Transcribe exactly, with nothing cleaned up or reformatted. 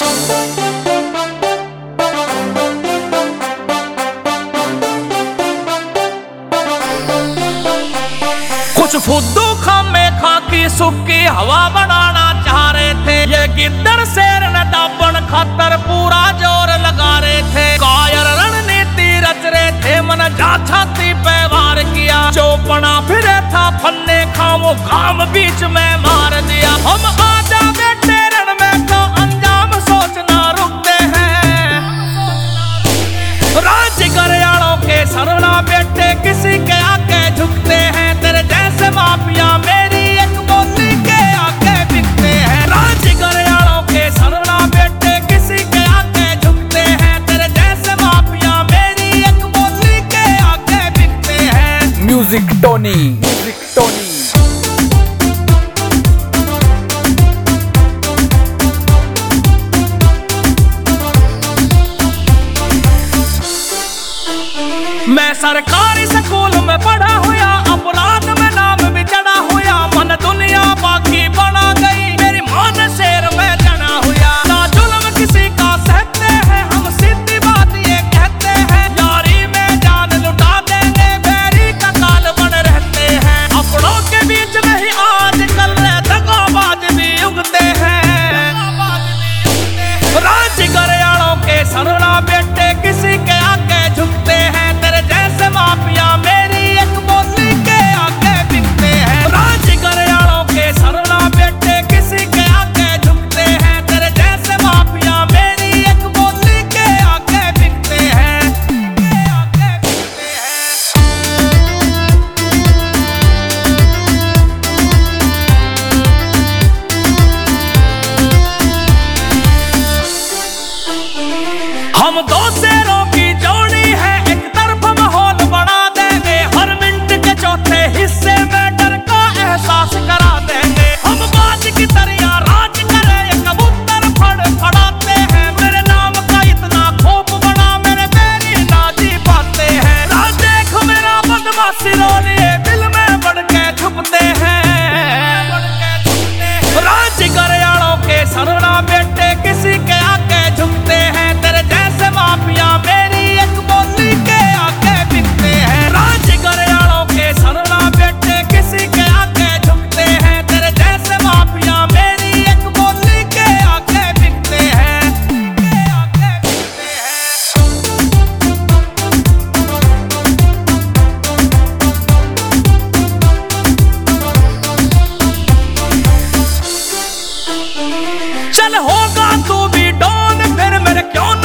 कुछ फुद्दू खामे खाकी सुक्की हवा बनाना चाह रहे थे। ये गिद्दर शेर ने दाबन खातर पूरा जोर लगा रहे थे। कायर रणनीति रच रहे थे, मन जा छाती पे वार किया। चौपना फिरे था फन्ने खामो काम बीच में मार दिया। हम आजा बेटे रण में तो अंजाम सोचना रुकते हैं। राज्य घरियालों के सरना बेटे किसी के आगे झुकते हैं। तेरे जैसे माफिया मेरी एक बोली के आगे बिकते हैं। राज्य घरियालों के सरना बेटे किसी के आगे झुकते हैं। तेरे जैसे माफिया मेरी एक बोली के आगे बिकते हैं। Music Tony, music Tony. मैं सरकारी स्कूल में पढ़ा हुआ, अपराध में नाम भी चढ़ा हुआ। मन दुनिया बाकी बना गई, मेरी मान शेर में जना हुआ। ना जुल्म किसी का सहते हैं, हम सीधी बात ये कहते हैं। यारी में जान लुटा देंगे, बैरी का काल बन रहते हैं। अपनों के बीच में ही आजकल दगाबाज भी उगते हैं। राज्य घरियालों के सरना बेटे किसी के आगे झुकते हैं। तेरे जैसे माफिया मेरी एक बोली के आगे बिकते हैं। राज्य घरियालों के सरना बेटे किसी के आगे झुकते हैं। तेरे जैसे माफिया मेरी एक बोली के आगे बिकते हैं। आगे बिकते हैं। हम दो शेरों की जोड़ी है, एक तरफ माहौल बना देंगे। हर मिनट के चौथे हिस्से में डर का एहसास करा देंगे। हम बाज की तरह राज करें, ये कबूतर फड़ फड़ाते हैं। मेरे नाम का इतना खौफ बना, मेरे बैरी ना जी पाते हैं। राज देख मेरा बदमाशी रोल, ये दिल में बढ़ के छुपते हैं। राज्य घरियालों के सरना बेटे किसी के आगे झुकते हैं। तेरे जैसे माफिया मेरी एक बोली के आगे बिकते हैं। राज्य घरियालों के सरना बेटे किसी के आगे झुकते हैं। तेरे जैसे माफिया मेरी एक बोली के आगे बिकते हैं। आगे बिकते हैं। चल होगा तू भी डॉन, फिर मेरे क्यों